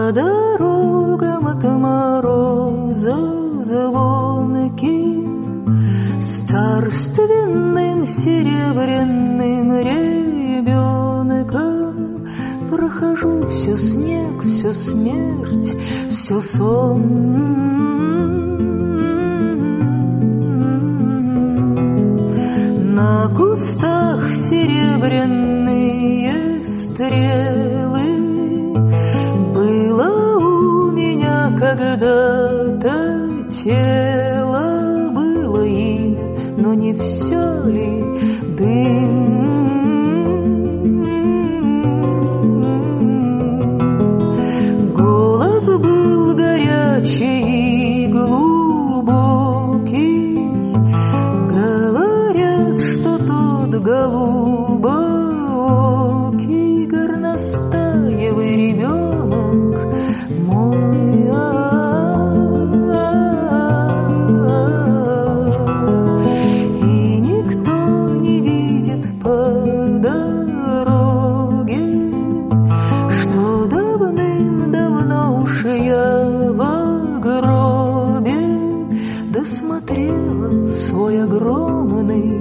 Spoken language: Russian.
По дорогам от мороза звонким, с царственным серебряным ребенком прохожу все снег, все смерть, все сон. На кустах серебряные стрелы. Было у меня когда-то тело, было имя, но не все ли дым? Голос был горячий и глубокий, говорят, что тот голубокий горностаевый ребенок мой. И никто не видит по дороге, что давным-давно уж я во гробе досмотрела в свой огромный